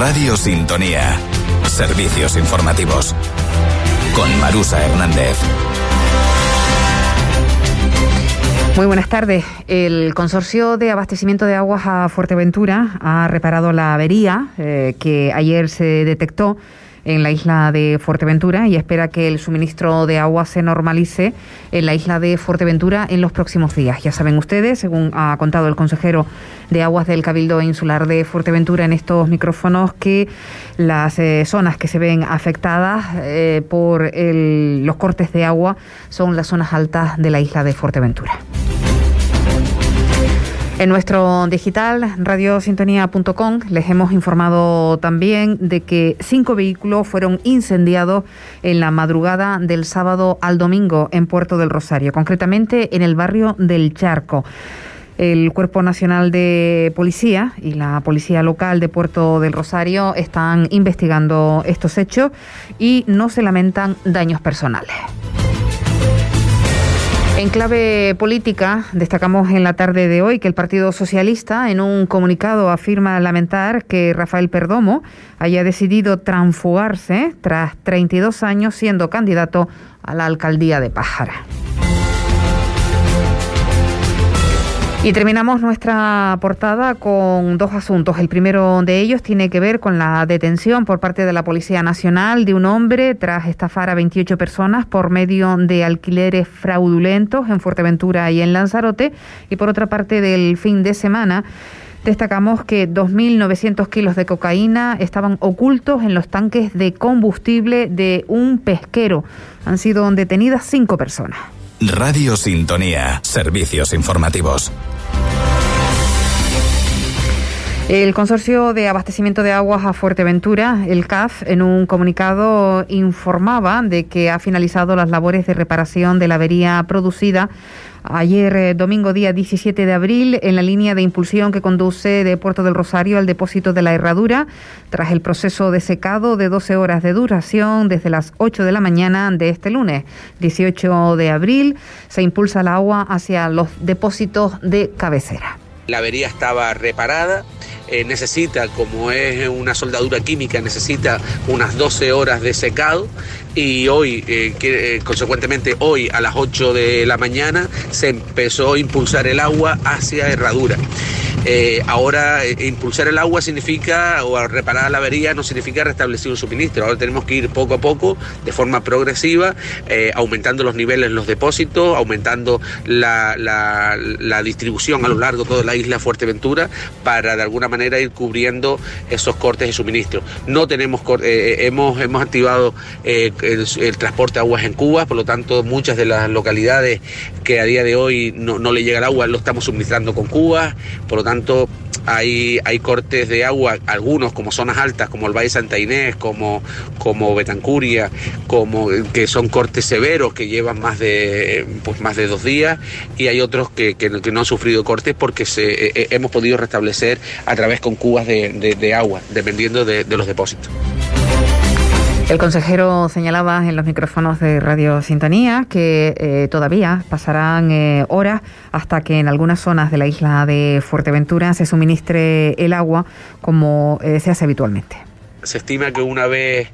Radio Sintonía. Servicios informativos. Con Marusa Hernández. Muy buenas tardes. El Consorcio de Abastecimiento de Aguas a Fuerteventura ha reparado la avería que ayer se detectó en la isla de Fuerteventura y espera que el suministro de agua se normalice en la isla de Fuerteventura en los próximos días. Ya saben ustedes, según ha contado el consejero de Aguas del Cabildo Insular de Fuerteventura en estos micrófonos, que las zonas que se ven afectadas por los cortes de agua son las zonas altas de la isla de Fuerteventura. En nuestro digital, radiosintonía.com, les hemos informado también de que 5 vehículos fueron incendiados en la madrugada del sábado al domingo en Puerto del Rosario, concretamente en el barrio del Charco. El Cuerpo Nacional de Policía y la Policía Local de Puerto del Rosario están investigando estos hechos y no se lamentan daños personales. En clave política, destacamos en la tarde de hoy que el Partido Socialista, en un comunicado, afirma lamentar que Rafael Perdomo haya decidido transfugarse tras 32 años siendo candidato a la alcaldía de Pájara. Y terminamos nuestra portada con 2 asuntos. El primero de ellos tiene que ver con la detención por parte de la Policía Nacional de un hombre tras estafar a 28 personas por medio de alquileres fraudulentos en Fuerteventura y en Lanzarote. Y por otra parte, del fin de semana, destacamos que 2.900 kilos de cocaína estaban ocultos en los tanques de combustible de un pesquero. Han sido detenidas 5 personas. Radio Sintonía. Servicios informativos. El Consorcio de Abastecimiento de Aguas a Fuerteventura, el CAF, en un comunicado informaba de que ha finalizado las labores de reparación de la avería producida ayer domingo día 17 de abril en la línea de impulsión que conduce de Puerto del Rosario al depósito de la Herradura, tras el proceso de secado de 12 horas de duración desde las 8 de la mañana de este lunes 18 de abril. Se impulsa el agua hacia los depósitos de cabecera. La avería estaba reparada, necesita, como es una soldadura química, necesita unas 12 horas de secado y hoy, consecuentemente hoy a las 8 de la mañana se empezó a impulsar el agua hacia Herradura. Ahora impulsar el agua significa, o reparar la avería no significa restablecer un suministro. Ahora tenemos que ir poco a poco, de forma progresiva, aumentando los niveles en los depósitos, aumentando la distribución a lo largo de toda la isla Fuerteventura para de alguna manera ir cubriendo esos cortes de suministro. No tenemos hemos activado el transporte de aguas en cubas, por lo tanto muchas de las localidades que a día de hoy no le llega el agua lo estamos suministrando con cubas, por lo tanto hay cortes de agua, algunos como zonas altas, como el Valle Santa Inés, como Betancuria, que son cortes severos que llevan más de 2 días, y hay otros que no han sufrido cortes porque hemos podido restablecer a través con cubas de agua, dependiendo de los depósitos. El consejero señalaba en los micrófonos de Radio Sintonía que todavía pasarán horas hasta que en algunas zonas de la isla de Fuerteventura se suministre el agua como se hace habitualmente. Se estima que una vez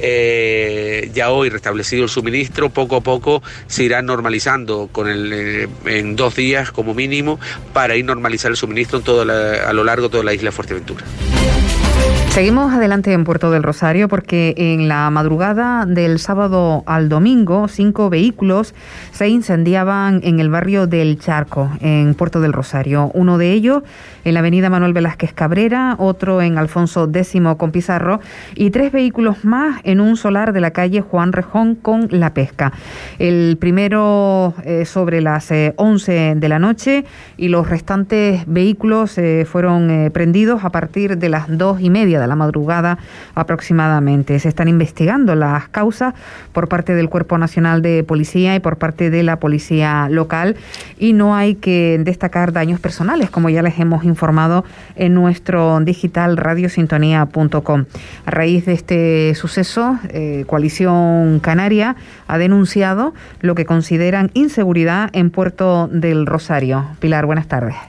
ya hoy restablecido el suministro, poco a poco se irá normalizando en 2 días como mínimo, para ir normalizar el suministro a lo largo de toda la isla de Fuerteventura. Seguimos adelante en Puerto del Rosario porque en la madrugada del sábado al domingo 5 vehículos se incendiaban en el barrio del Charco, en Puerto del Rosario. Uno de ellos en la avenida Manuel Velázquez Cabrera, otro en Alfonso X con Pizarro y 3 vehículos más en un solar de la calle Juan Rejón con La Pesca. El primero sobre las 11 de la noche y los restantes vehículos fueron prendidos a partir de las 2:30 de la madrugada aproximadamente. Se están investigando las causas por parte del Cuerpo Nacional de Policía y por parte de la Policía Local y no hay que destacar daños personales, como ya les hemos informado en nuestro digital radiosintonía.com. A raíz de este suceso, Coalición Canaria ha denunciado lo que consideran inseguridad en Puerto del Rosario. Pilar, buenas tardes.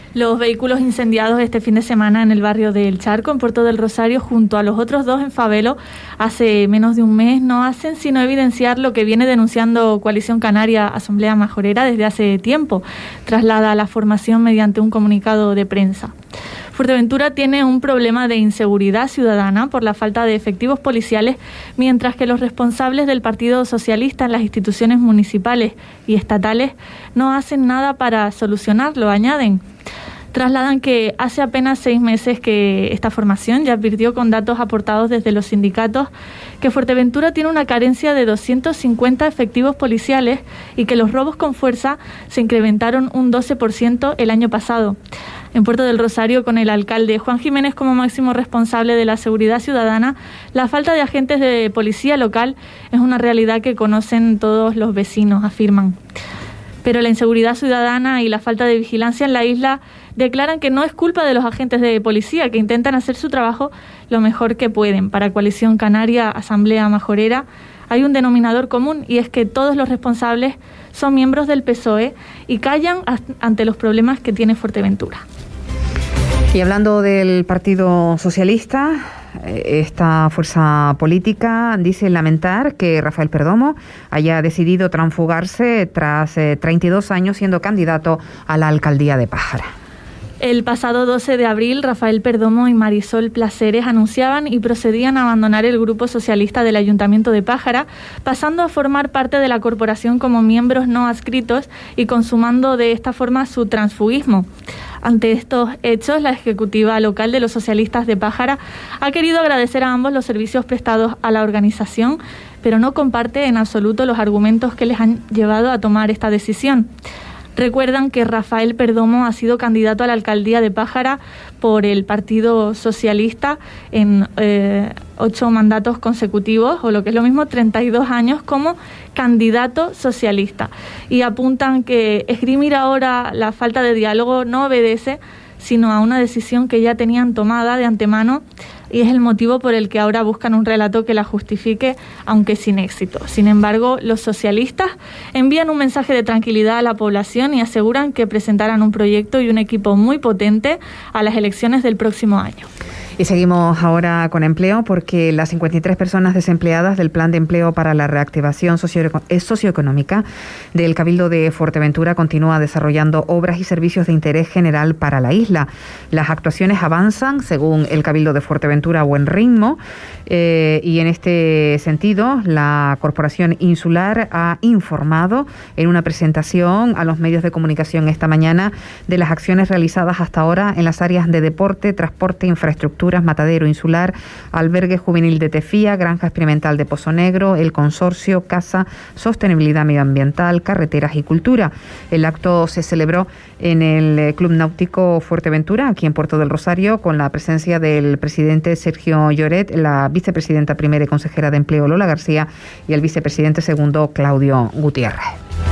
Los vehículos incendiados este fin de semana en el barrio del Charco, en Puerto del Rosario, junto a los otros dos en Fabelo, hace menos de un mes, no hacen sino evidenciar lo que viene denunciando Coalición Canaria Asamblea Majorera desde hace tiempo, traslada a la formación mediante un comunicado de prensa. Fuerteventura tiene un problema de inseguridad ciudadana por la falta de efectivos policiales, mientras que los responsables del Partido Socialista en las instituciones municipales y estatales no hacen nada para solucionarlo, añaden. Trasladan que hace apenas 6 meses que esta formación ya advirtió con datos aportados desde los sindicatos que Fuerteventura tiene una carencia de 250 efectivos policiales y que los robos con fuerza se incrementaron un 12% el año pasado. En Puerto del Rosario, con el alcalde Juan Jiménez como máximo responsable de la seguridad ciudadana, la falta de agentes de policía local es una realidad que conocen todos los vecinos, afirman. Pero la inseguridad ciudadana y la falta de vigilancia en la isla declaran que no es culpa de los agentes de policía, que intentan hacer su trabajo lo mejor que pueden. Para Coalición Canaria Asamblea Majorera hay un denominador común, y es que todos los responsables son miembros del PSOE y callan ante los problemas que tiene Fuerteventura. Y hablando del Partido Socialista, esta fuerza política dice lamentar que Rafael Perdomo haya decidido transfugarse tras 32 años siendo candidato a la alcaldía de Pájara. El pasado 12 de abril, Rafael Perdomo y Marisol Placeres anunciaban y procedían a abandonar el Grupo Socialista del Ayuntamiento de Pájara, pasando a formar parte de la corporación como miembros no adscritos y consumando de esta forma su transfugismo. Ante estos hechos, la ejecutiva local de los socialistas de Pájara ha querido agradecer a ambos los servicios prestados a la organización, pero no comparte en absoluto los argumentos que les han llevado a tomar esta decisión. Recuerdan que Rafael Perdomo ha sido candidato a la alcaldía de Pájara por el Partido Socialista en 8 mandatos consecutivos, o lo que es lo mismo, 32 años como candidato socialista. Y apuntan que esgrimir ahora la falta de diálogo no obedece sino a una decisión que ya tenían tomada de antemano, y es el motivo por el que ahora buscan un relato que la justifique, aunque sin éxito. Sin embargo, los socialistas envían un mensaje de tranquilidad a la población y aseguran que presentarán un proyecto y un equipo muy potente a las elecciones del próximo año. Y seguimos ahora con empleo, porque las 53 personas desempleadas del Plan de Empleo para la Reactivación Socioeconómica del Cabildo de Fuerteventura continúa desarrollando obras y servicios de interés general para la isla. Las actuaciones avanzan, según el Cabildo de Fuerteventura, a buen ritmo, y en este sentido la Corporación Insular ha informado en una presentación a los medios de comunicación esta mañana de las acciones realizadas hasta ahora en las áreas de deporte, transporte, infraestructura, Matadero Insular, Albergue Juvenil de Tefía, Granja Experimental de Pozo Negro, el Consorcio, Casa, Sostenibilidad Medioambiental, Carreteras y Cultura. El acto se celebró en el Club Náutico Fuerteventura, aquí en Puerto del Rosario, con la presencia del presidente Sergio Lloret, la vicepresidenta primera y consejera de Empleo Lola García y el vicepresidente segundo Claudio Gutiérrez.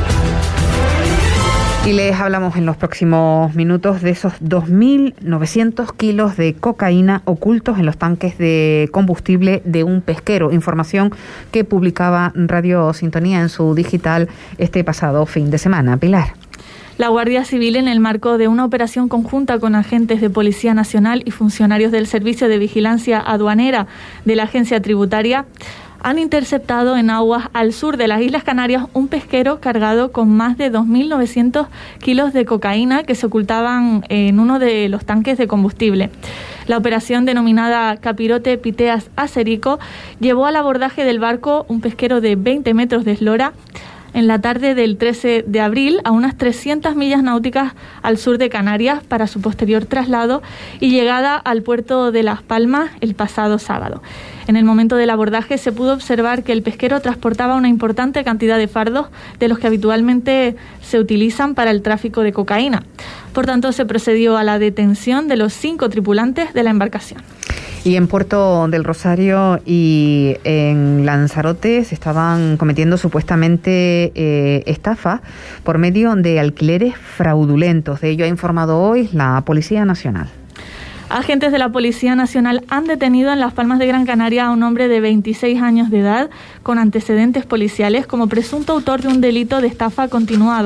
Y les hablamos en los próximos minutos de esos 2.900 kilos de cocaína ocultos en los tanques de combustible de un pesquero. Información que publicaba Radio Sintonía en su digital este pasado fin de semana. Pilar. La Guardia Civil, en el marco de una operación conjunta con agentes de Policía Nacional y funcionarios del Servicio de Vigilancia Aduanera de la Agencia Tributaria, han interceptado en aguas al sur de las Islas Canarias un pesquero cargado con más de 2.900 kilos de cocaína que se ocultaban en uno de los tanques de combustible. La operación, denominada Capirote Piteas Acerico, llevó al abordaje del barco, un pesquero de 20 metros de eslora, en la tarde del 13 de abril a unas 300 millas náuticas al sur de Canarias para su posterior traslado y llegada al puerto de Las Palmas el pasado sábado. En el momento del abordaje se pudo observar que el pesquero transportaba una importante cantidad de fardos de los que habitualmente se utilizan para el tráfico de cocaína. Por tanto, se procedió a la detención de los 5 tripulantes de la embarcación. Y en Puerto del Rosario y en Lanzarote se estaban cometiendo supuestamente estafas por medio de alquileres fraudulentos. De ello ha informado hoy la Policía Nacional. Agentes de la Policía Nacional han detenido en Las Palmas de Gran Canaria a un hombre de 26 años de edad con antecedentes policiales como presunto autor de un delito de estafa continuada.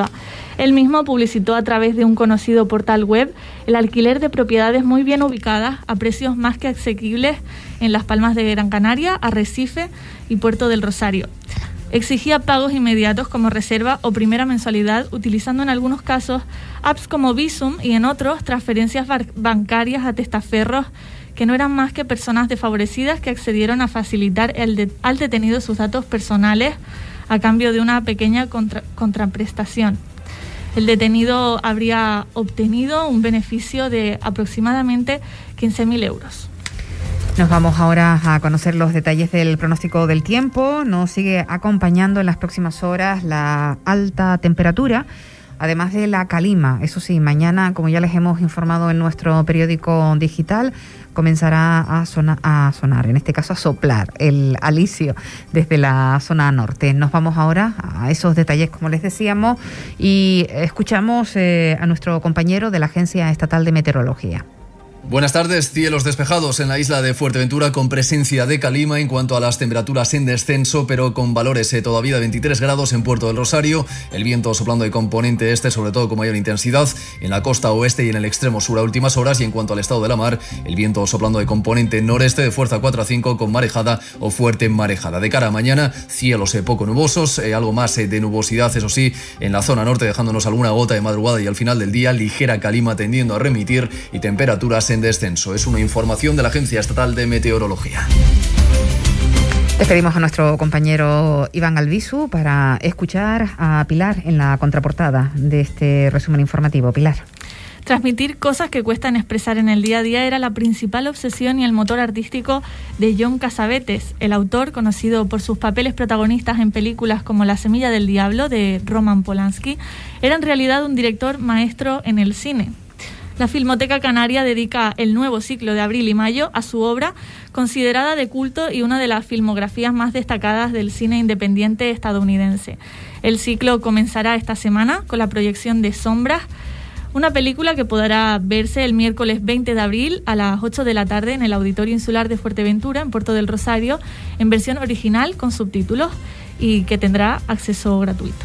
Él mismo publicitó a través de un conocido portal web el alquiler de propiedades muy bien ubicadas a precios más que asequibles en Las Palmas de Gran Canaria, Arrecife y Puerto del Rosario. Exigía pagos inmediatos como reserva o primera mensualidad, utilizando en algunos casos apps como Bizum y en otros transferencias bancarias a testaferros que no eran más que personas desfavorecidas que accedieron a facilitar al detenido sus datos personales a cambio de una pequeña contraprestación. El detenido habría obtenido un beneficio de aproximadamente 15.000 euros. Nos vamos ahora a conocer los detalles del pronóstico del tiempo. Nos sigue acompañando en las próximas horas la alta temperatura, además de la calima. Eso sí, mañana, como ya les hemos informado en nuestro periódico digital, comenzará a sonar, en este caso a soplar el alisio desde la zona norte. Nos vamos ahora a esos detalles, como les decíamos, y escuchamos a nuestro compañero de la Agencia Estatal de Meteorología. Buenas tardes, cielos despejados en la isla de Fuerteventura con presencia de calima en cuanto a las temperaturas en descenso, pero con valores todavía de 23 grados en Puerto del Rosario, el viento soplando de componente este, sobre todo con mayor intensidad en la costa oeste y en el extremo sur a últimas horas, y en cuanto al estado de la mar, el viento soplando de componente noreste de fuerza 4 a 5 con marejada o fuerte marejada. De cara a mañana, cielos poco nubosos, algo más de nubosidad, eso sí, en la zona norte, dejándonos alguna gota de madrugada y al final del día, ligera calima tendiendo a remitir y temperaturas en descenso. Es una información de la Agencia Estatal de Meteorología. Despedimos a nuestro compañero Iván Albizu para escuchar a Pilar en la contraportada de este resumen informativo. Pilar. Transmitir cosas que cuestan expresar en el día a día era la principal obsesión y el motor artístico de John Cassavetes. El autor, conocido por sus papeles protagonistas en películas como La semilla del diablo, de Roman Polanski, era en realidad un director maestro en el cine. La Filmoteca Canaria dedica el nuevo ciclo de abril y mayo a su obra, considerada de culto y una de las filmografías más destacadas del cine independiente estadounidense. El ciclo comenzará esta semana con la proyección de Sombras, una película que podrá verse el miércoles 20 de abril a las 8 de la tarde en el Auditorio Insular de Fuerteventura, en Puerto del Rosario, en versión original con subtítulos y que tendrá acceso gratuito.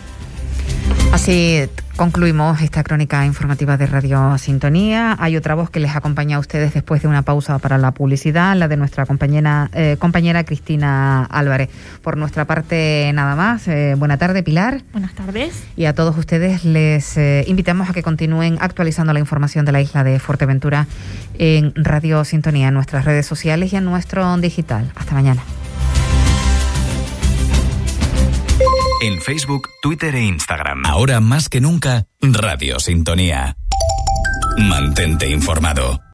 Así concluimos esta crónica informativa de Radio Sintonía. Hay otra voz que les acompaña a ustedes después de una pausa para la publicidad, la de nuestra compañera Cristina Álvarez. Por nuestra parte, nada más. Buena tarde, Pilar. Buenas tardes. Y a todos ustedes les invitamos a que continúen actualizando la información de la isla de Fuerteventura en Radio Sintonía, en nuestras redes sociales y en nuestro digital. Hasta mañana. En Facebook, Twitter e Instagram. Ahora más que nunca, Radio Sintonía. Mantente informado.